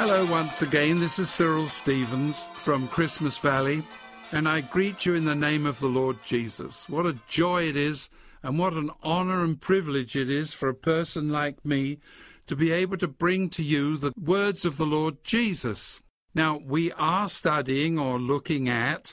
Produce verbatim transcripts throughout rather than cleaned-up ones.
Hello once again, this is Cyril Stevens from Christmas Valley, and I greet you in the name of the Lord Jesus. What a joy it is, and what an honor and privilege it is for a person like me to be able to bring to you the words of the Lord Jesus. Now, we are studying or looking at,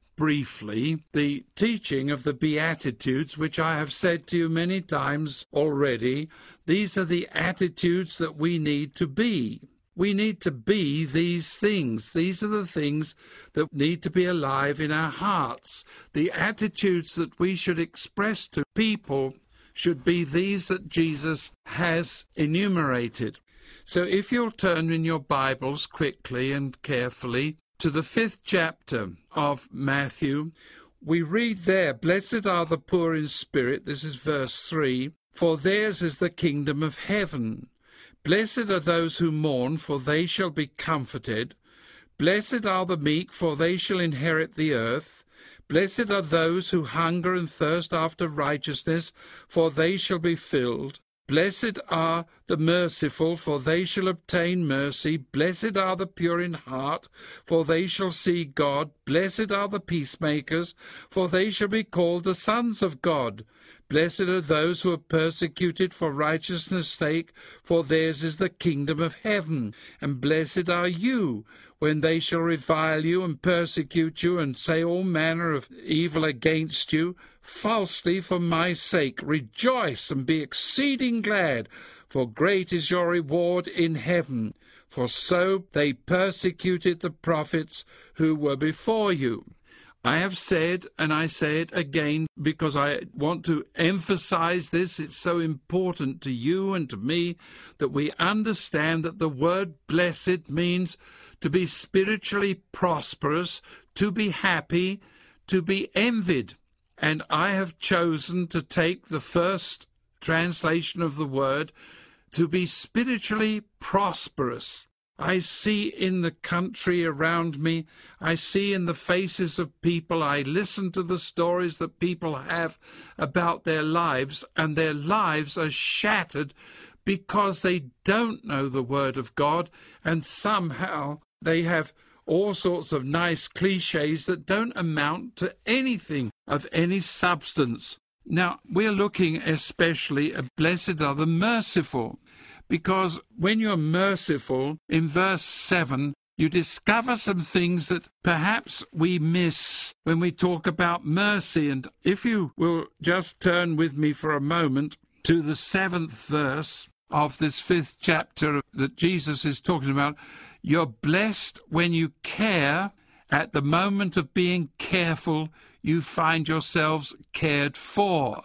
briefly, the teaching of the Beatitudes, which I have said to you many times already. These are the attitudes that we need to be. We need to be these things. These are the things that need to be alive in our hearts. The attitudes that we should express to people should be these that Jesus has enumerated. So if you'll turn in your Bibles quickly and carefully to the fifth chapter of Matthew, we read there, "Blessed are the poor in spirit," this is verse three, "for theirs is the kingdom of heaven. Blessed are those who mourn, for they shall be comforted. Blessed are the meek, for they shall inherit the earth. Blessed are those who hunger and thirst after righteousness, for they shall be filled. Blessed are the merciful, for they shall obtain mercy. Blessed are the pure in heart, for they shall see God. Blessed are the peacemakers, for they shall be called the sons of God. Blessed are those who are persecuted for righteousness' sake, for theirs is the kingdom of heaven. And blessed are you, when they shall revile you and persecute you, and say all manner of evil against you, falsely for my sake. Rejoice and be exceeding glad, for great is your reward in heaven. For so they persecuted the prophets who were before you." I have said, and I say it again, because I want to emphasize this. It's so important to you and to me that we understand that the word blessed means to be spiritually prosperous, to be happy, to be envied. And I have chosen to take the first translation of the word, to be spiritually prosperous. I see in the country around me, I see in the faces of people, I listen to the stories that people have about their lives, and their lives are shattered because they don't know the Word of God, and somehow they have all sorts of nice cliches that don't amount to anything of any substance. Now, we're looking especially at blessed are the merciful. Because when you're merciful, in verse seven, you discover some things that perhaps we miss when we talk about mercy. And if you will just turn with me for a moment to the seventh verse of this fifth chapter that Jesus is talking about, you're blessed when you care. At the moment of being careful, you find yourselves cared for.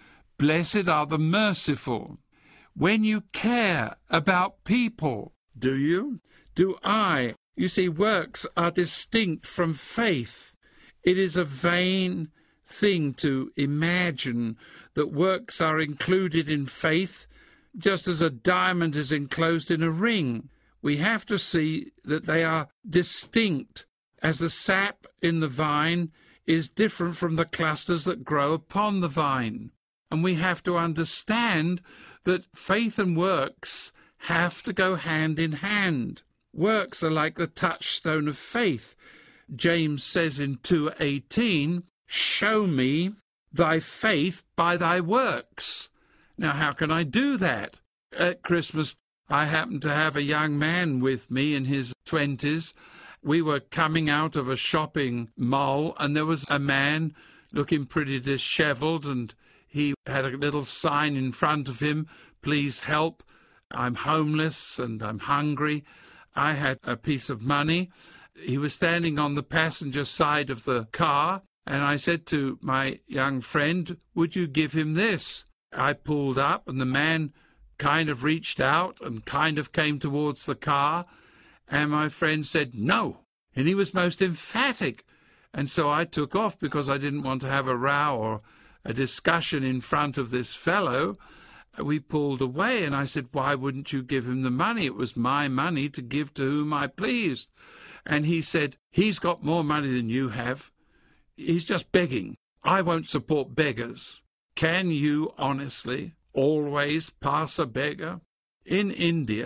Blessed are the merciful. When you care about people, do you? Do I? You see, works are distinct from faith. It is a vain thing to imagine that works are included in faith, just as a diamond is enclosed in a ring. We have to see that they are distinct, as the sap in the vine is different from the clusters that grow upon the vine. And we have to understand that faith and works have to go hand in hand. Works are like the touchstone of faith. James says in two eighteen, "Show me thy faith by thy works." Now, how can I do that? At Christmas, I happened to have a young man with me in his twenties. We were coming out of a shopping mall, and there was a man looking pretty dishevelled, and he had a little sign in front of him, "Please help. I'm homeless and I'm hungry." I had a piece of money. He was standing on the passenger side of the car, and I said to my young friend, "Would you give him this?" I pulled up, and the man kind of reached out and kind of came towards the car, and my friend said, "No." And he was most emphatic. And so I took off because I didn't want to have a row or a discussion in front of this fellow. We pulled away, and I said, "Why wouldn't you give him the money? It was my money to give to whom I pleased." And he said, "He's got more money than you have. He's just begging. I won't support beggars." Can you honestly always pass a beggar? In India,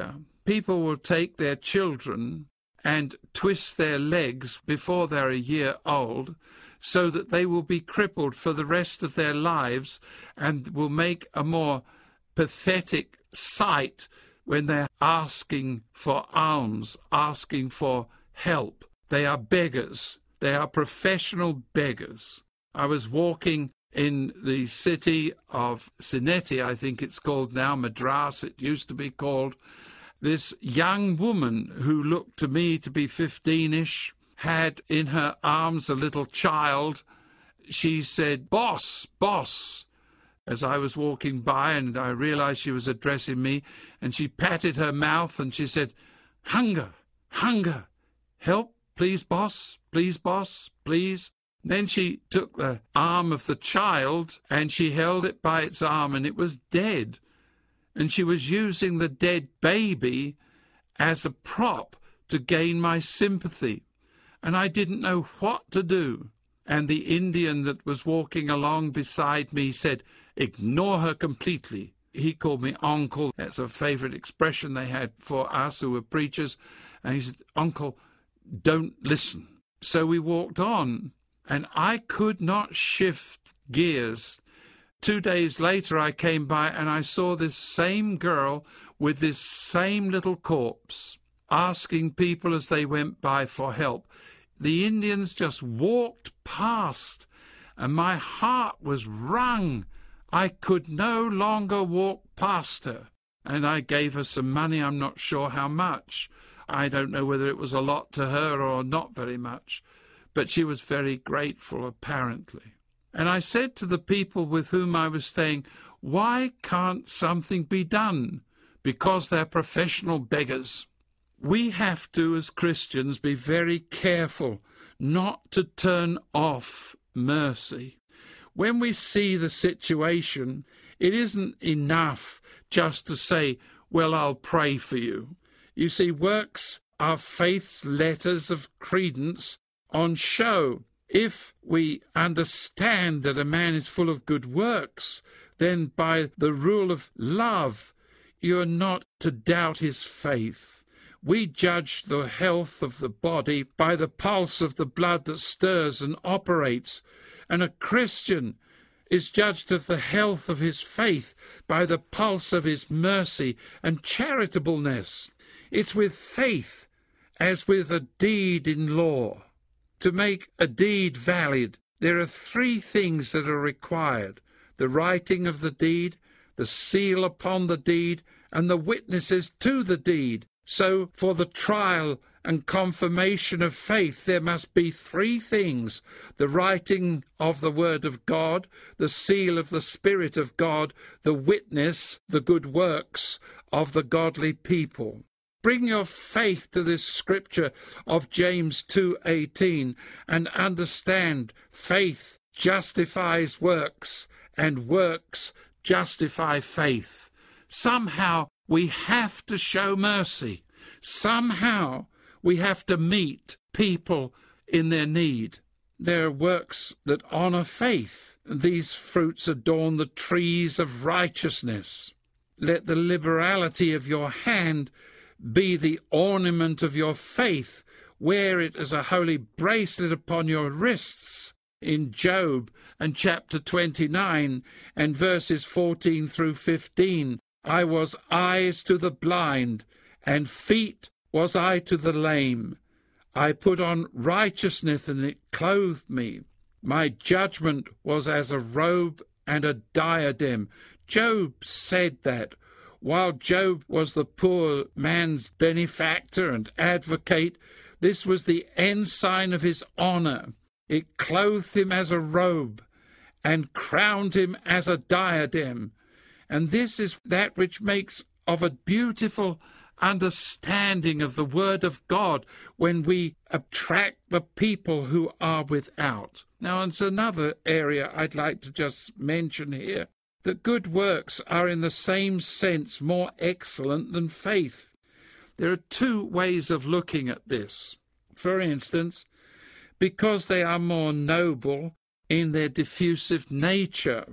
people will take their children and twist their legs before they're a year old so that they will be crippled for the rest of their lives and will make a more pathetic sight when they're asking for alms, asking for help. They are beggars. They are professional beggars. I was walking in the city of Sineti, I think it's called now, Madras it used to be called. This young woman who looked to me to be fifteen-ish had in her arms a little child. She said, "Boss, boss," as I was walking by, and I realized she was addressing me, and she patted her mouth and she said, "Hunger, hunger, help, please, boss, please, boss, please." Then she took the arm of the child and she held it by its arm, and it was dead. And she was using the dead baby as a prop to gain my sympathy. And I didn't know what to do. And the Indian that was walking along beside me said, "Ignore her completely." He called me uncle. That's a favourite expression they had for us who were preachers. And he said, "Uncle, don't listen." So we walked on. And I could not shift gears. Two days later I came by and I saw this same girl with this same little corpse asking people as they went by for help. The Indians just walked past and my heart was wrung. I could no longer walk past her. And I gave her some money. I'm not sure how much. I don't know whether it was a lot to her or not very much. But she was very grateful, apparently. And I said to the people with whom I was staying, "Why can't something be done?" Because they're professional beggars. We have to, as Christians, be very careful not to turn off mercy. When we see the situation, it isn't enough just to say, "Well, I'll pray for you." You see, works are faith's letters of credence on show. If we understand that a man is full of good works, then by the rule of love, you are not to doubt his faith. We judge the health of the body by the pulse of the blood that stirs and operates, and a Christian is judged of the health of his faith by the pulse of his mercy and charitableness. It's with faith as with a deed in law. To make a deed valid, there are three things that are required: the writing of the deed, the seal upon the deed, and the witnesses to the deed. So for the trial and confirmation of faith, there must be three things: the writing of the Word of God, the seal of the Spirit of God, the witness, the good works of the godly people. Bring your faith to this scripture of James two eighteen and understand faith justifies works and works justify faith. Somehow we have to show mercy. Somehow we have to meet people in their need. There are works that honour faith. These fruits adorn the trees of righteousness. Let the liberality of your hand be the ornament of your faith. Wear it as a holy bracelet upon your wrists. In Job and chapter twenty-nine and verses fourteen through fifteen, I was eyes to the blind, and feet was I to the lame. I put on righteousness, and it clothed me. My judgment was as a robe and a diadem. Job said that. While Job was the poor man's benefactor and advocate, this was the ensign of his honour. It clothed him as a robe and crowned him as a diadem. And this is that which makes of a beautiful understanding of the Word of God when we attract the people who are without. Now, it's another area I'd like to just mention here. That good works are in the same sense more excellent than faith. There are two ways of looking at this. For instance, because they are more noble in their diffusive nature.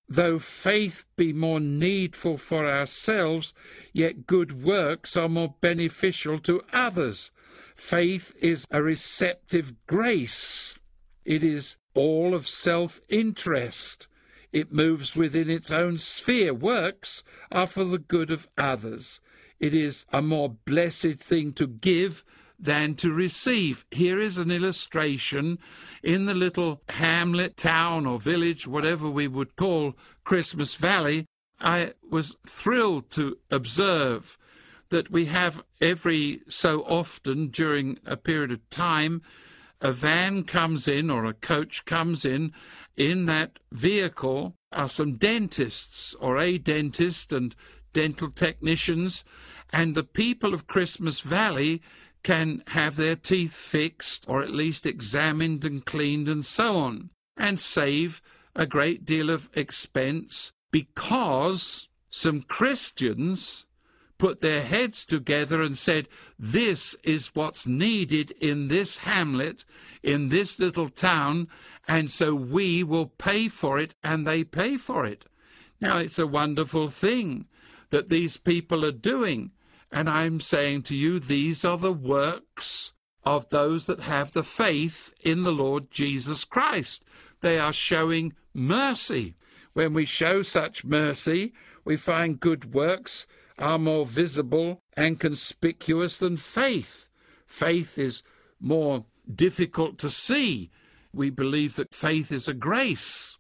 though faith be more needful for ourselves, yet good works are more beneficial to others. Faith is a receptive grace. It is all of self-interest. It moves within its own sphere. Works are for the good of others. It is a more blessed thing to give than to receive. Here is an illustration in the little hamlet, town or village, whatever we would call Christmas Valley. I was thrilled to observe that we have every so often during a period of time, a van comes in or a coach comes in. In that vehicle are some dentists or a dentist and dental technicians, and the people of Christmas Valley can have their teeth fixed or at least examined and cleaned and so on, and save a great deal of expense because some Christians put their heads together and said, this is what's needed in this hamlet, in this little town, and so we will pay for it, and they pay for it. Now, it's a wonderful thing that these people are doing, and I'm saying to you, these are the works of those that have the faith in the Lord Jesus Christ. They are showing mercy. When we show such mercy, we find good works are more visible and conspicuous than faith. Faith is more difficult to see. We believe that faith is a grace.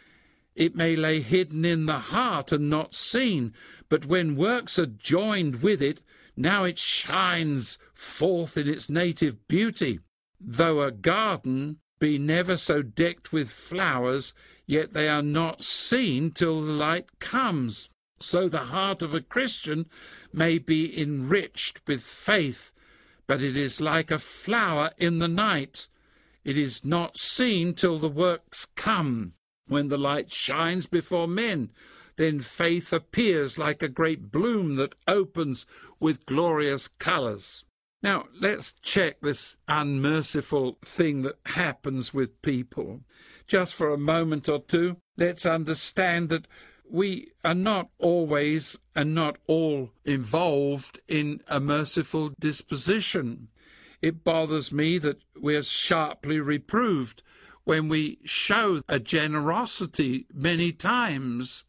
It may lay hidden in the heart and not seen, but when works are joined with it, now it shines forth in its native beauty. Though a garden be never so decked with flowers, yet they are not seen till the light comes. So the heart of a Christian may be enriched with faith, but it is like a flower in the night. It is not seen till the works come. When the light shines before men, then faith appears like a great bloom that opens with glorious colours. Now, let's check this unmerciful thing that happens with people. Just for a moment or two, let's understand that we are not always and not all involved in a merciful disposition. It bothers me that we are sharply reproved when we show a generosity many times.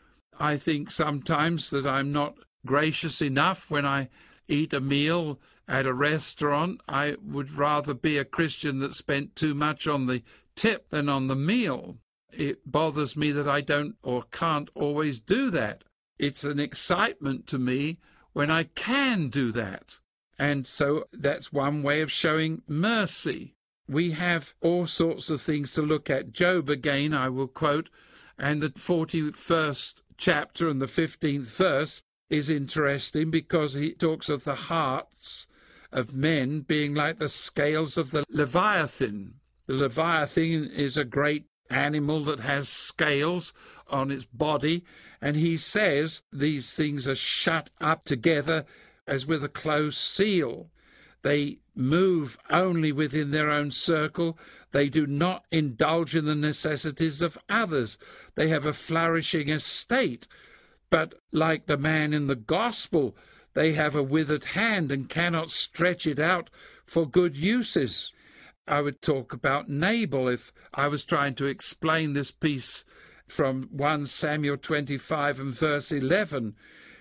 I think sometimes that I'm not gracious enough when I eat a meal at a restaurant. I would rather be a Christian that spent too much on the tip than on the meal. It bothers me that I don't or can't always do that. It's an excitement to me when I can do that. And so that's one way of showing mercy. We have all sorts of things to look at. Job, again, I will quote, and the forty-first chapter and the fifteenth verse is interesting because he talks of the hearts of men being like the scales of the Leviathan. The Leviathan is a great animal that has scales on its body, and he says these things are shut up together as with a closed seal. They move only within their own circle. They do not indulge in the necessities of others. They have a flourishing estate, but like the man in the gospel, they have a withered hand and cannot stretch it out for good uses. I would talk about Nabal if I was trying to explain this piece from First Samuel twenty-five and verse eleven.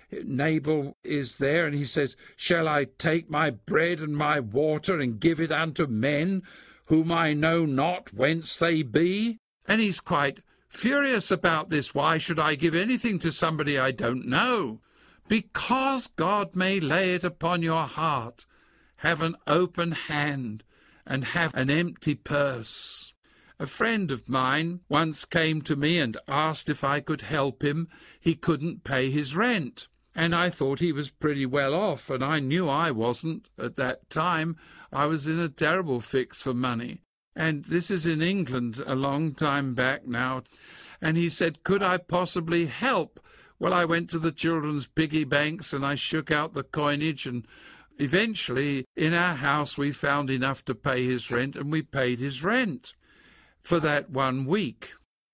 Nabal is there and he says, "Shall I take my bread and my water and give it unto men whom I know not whence they be?" And he's quite furious about this. Why should I give anything to somebody I don't know? Because God may lay it upon your heart. Have an open hand and have an empty purse. A friend of mine once came to me and asked if I could help him. He couldn't pay his rent. And I thought he was pretty well off, and I knew I wasn't at that time. I was in a terrible fix for money. And this is in England a long time back now. And he said, could I possibly help? Well, I went to the children's piggy banks and I shook out the coinage, and eventually in our house we found enough to pay his rent, and we paid his rent for that one week.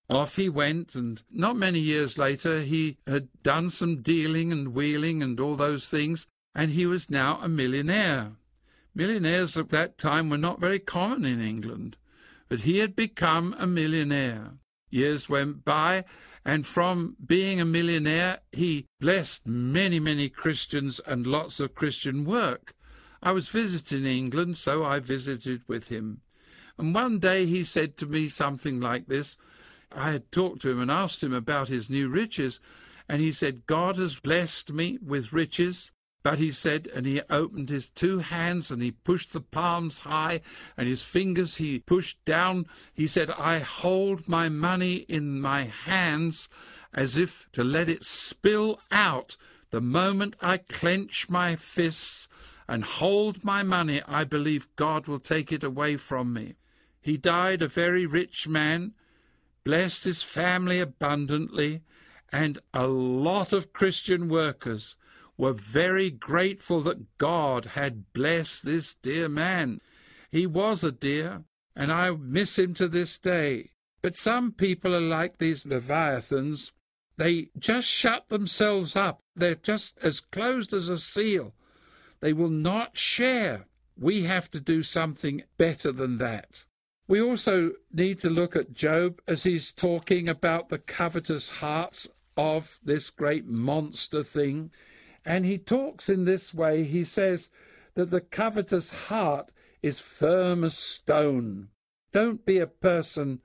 off he went, and not many years later he had done some dealing and wheeling and all those things, and he was now a millionaire. Millionaires at that time were not very common in England, but he had become a millionaire. Years went by, and from being a millionaire, he blessed many, many Christians and lots of Christian work. I was visiting England, so I visited with him. And one day he said to me something like this. I had talked to him and asked him about his new riches, and he said, God has blessed me with riches. But he said, and he opened his two hands and he pushed the palms high and his fingers he pushed down. He said, I hold my money in my hands as if to let it spill out. The moment I clench my fists and hold my money, I believe God will take it away from me. He died a very rich man, blessed his family abundantly, and a lot of Christian workers were very grateful that God had blessed this dear man. He was a dear, and I miss him to this day. But some people are like these Leviathans. They just shut themselves up. They're just as closed as a seal. They will not share. We have to do something better than that. We also need to look at Job as he's talking about the covetous hearts of this great monster thing. And he talks in this way. He says that the covetous heart is firm as stone. Don't be a person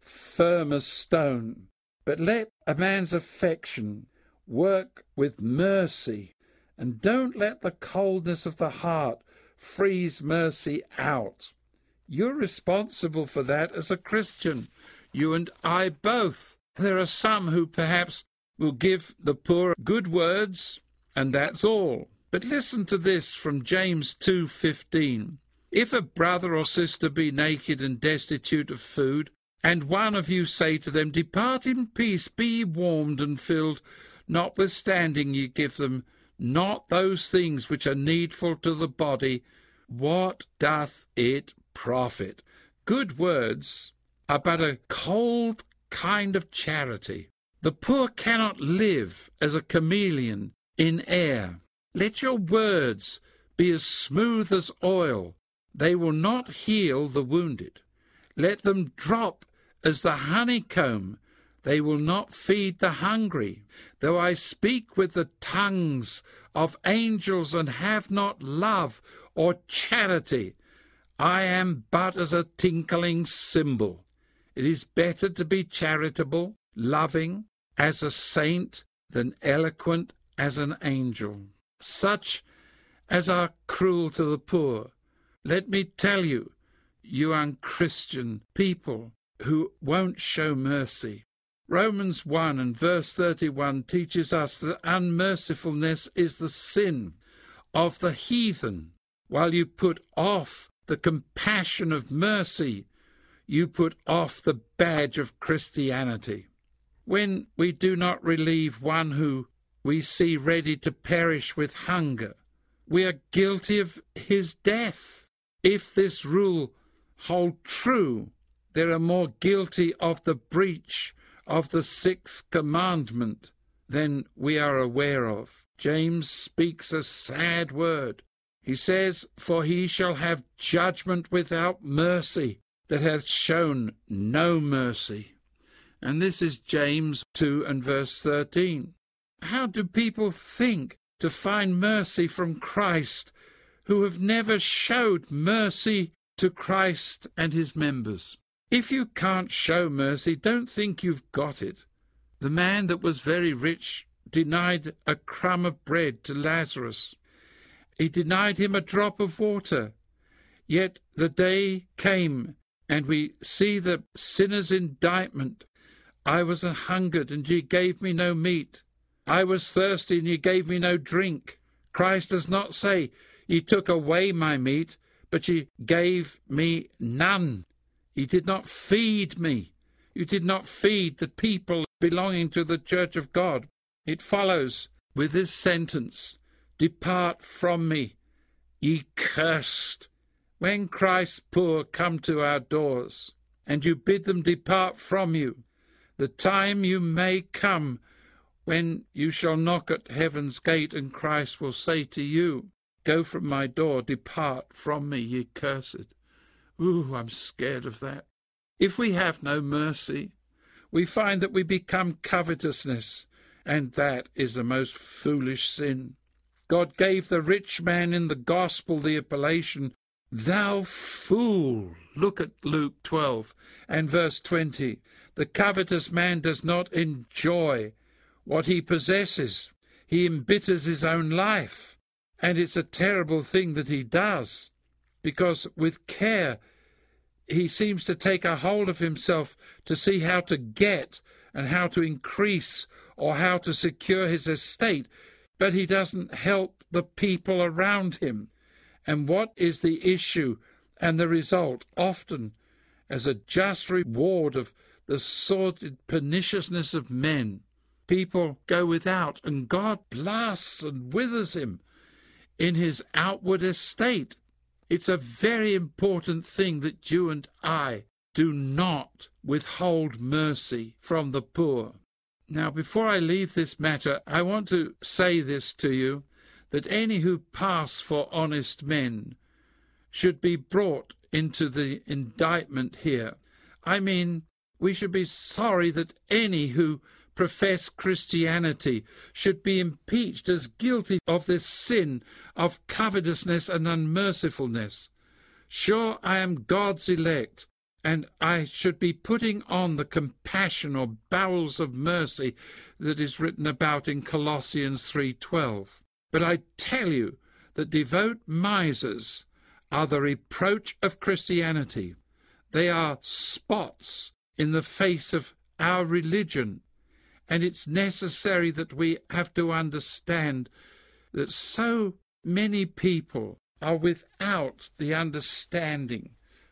firm as stone, but let a man's affection work with mercy, and don't let the coldness of the heart freeze mercy out. You're responsible for that as a Christian, you and I both. There are some who perhaps will give the poor good words, and that's all. But listen to this from James two fifteen. If a brother or sister be naked and destitute of food, and one of you say to them, Depart in peace, be ye warmed and filled, notwithstanding ye give them not those things which are needful to the body, what doth it profit? Good words are but a cold kind of charity. The poor cannot live as a chameleon in air. Let your words be as smooth as oil. They will not heal the wounded. Let them drop as the honeycomb. They will not feed the hungry. Though I speak with the tongues of angels and have not love or charity, I am but as a tinkling cymbal. It is better to be charitable, loving, as a saint, than eloquent as an angel. Such as are cruel to the poor. Let me tell you, you unchristian people who won't show mercy. Romans one and verse thirty-one teaches us that unmercifulness is the sin of the heathen. While you put off the compassion of mercy, you put off the badge of Christianity. When we do not relieve one who we see ready to perish with hunger, we are guilty of his death. If this rule hold true, there are more guilty of the breach of the sixth commandment than we are aware of. James speaks a sad word. He says, For he shall have judgment without mercy, that hath shown no mercy. And this is James two and verse thirteen. How do people think to find mercy from Christ who have never showed mercy to Christ and his members? If you can't show mercy, don't think you've got it. The man that was very rich denied a crumb of bread to Lazarus. He denied him a drop of water. Yet the day came, and we see the sinner's indictment. I was an hungered, and ye gave me no meat. I was thirsty, and ye gave me no drink. Christ does not say, Ye took away my meat, but ye gave me none. Ye did not feed me. You did not feed the people belonging to the Church of God. It follows with this sentence, Depart from me, ye cursed. When Christ's poor come to our doors, and you bid them depart from you, The time you may come when you shall knock at heaven's gate, and Christ will say to you, "Go from my door, depart from me, ye cursed." Ooh, I'm scared of that. If we have no mercy, we find that we become covetousness, and that is the most foolish sin. God gave the rich man in the gospel the appellation, "Thou fool." Look at Luke twelve and verse twenty. The covetous man does not enjoy what he possesses. He embitters his own life. And it's a terrible thing that he does, because with care he seems to take a hold of himself to see how to get and how to increase or how to secure his estate, but he doesn't help the people around him. And what is the issue and the result? Often, as a just reward of the sordid perniciousness of men, people go without, and God blasts and withers him in his outward estate. It's a very important thing that you and I do not withhold mercy from the poor. Now, before I leave this matter, I want to say this to you, that any who pass for honest men should be brought into the indictment here. I mean, we should be sorry that any who profess Christianity should be impeached as guilty of this sin of covetousness and unmercifulness. Sure, I am God's elect, and I should be putting on the compassion or bowels of mercy that is written about in Colossians three twelve. But I tell you that devout misers are the reproach of Christianity. They are spots in the face of our religion. And it's necessary that we have to understand that so many people are without the understanding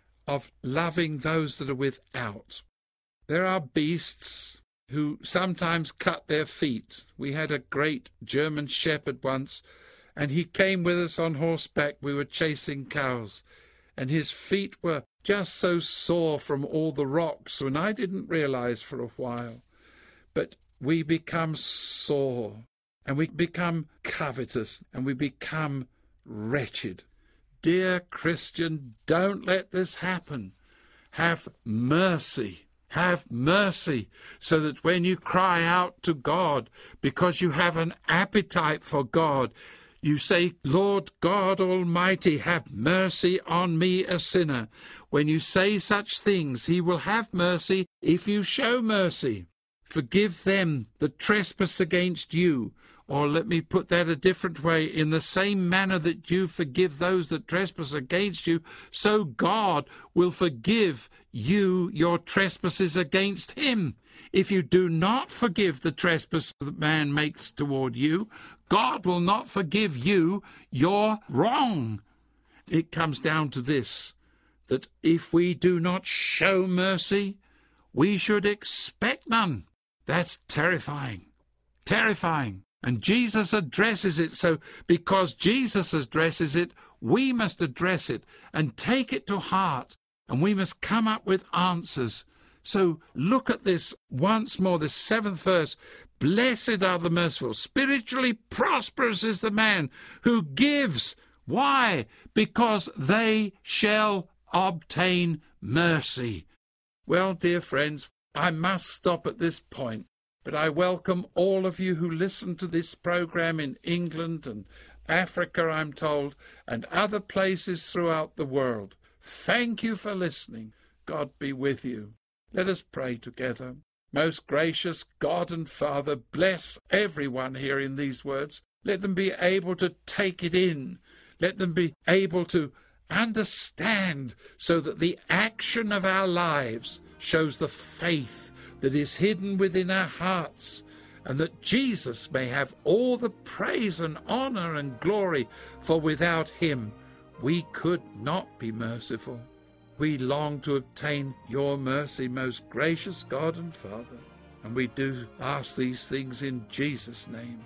of loving those that are without. There are beasts who sometimes cut their feet. We had a great German shepherd once, and he came with us on horseback. We were chasing cows, and his feet were just so sore from all the rocks, and I didn't realize for a while. But we become sore, and we become covetous, and we become wretched. Dear Christian, don't let this happen. Have mercy. Have mercy, so that when you cry out to God, because you have an appetite for God, you say, "Lord God Almighty, have mercy on me, a sinner." When you say such things, he will have mercy if you show mercy. Forgive them that trespass against you. Or let me put that a different way. In the same manner that you forgive those that trespass against you, so God will forgive you your trespasses against him. If you do not forgive the trespass that man makes toward you, God will not forgive you your wrong. It comes down to this, that if we do not show mercy, we should expect none. That's terrifying. Terrifying. And Jesus addresses it. So because Jesus addresses it, we must address it and take it to heart. And we must come up with answers. So look at this once more, this seventh verse. Blessed are the merciful. Spiritually prosperous is the man who gives. Why? Because they shall obtain mercy. Well, dear friends, I must stop at this point. But I welcome all of you who listen to this program in England and Africa, I'm told, and other places throughout the world. Thank you for listening. God be with you. Let us pray together. Most gracious God and Father, bless everyone hearing these words. Let them be able to take it in. Let them be able to understand, so that the action of our lives shows the faith that is hidden within our hearts, and that Jesus may have all the praise and honor and glory, for without him we could not be merciful. We long to obtain your mercy, most gracious God and Father, and we do ask these things in Jesus' name.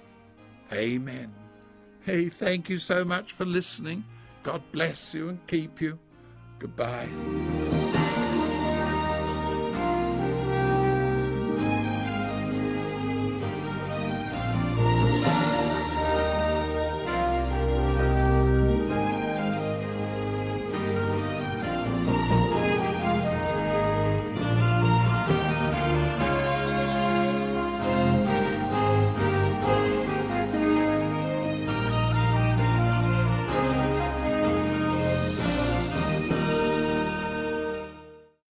Amen. Hey, thank you so much for listening. God bless you and keep you. Goodbye.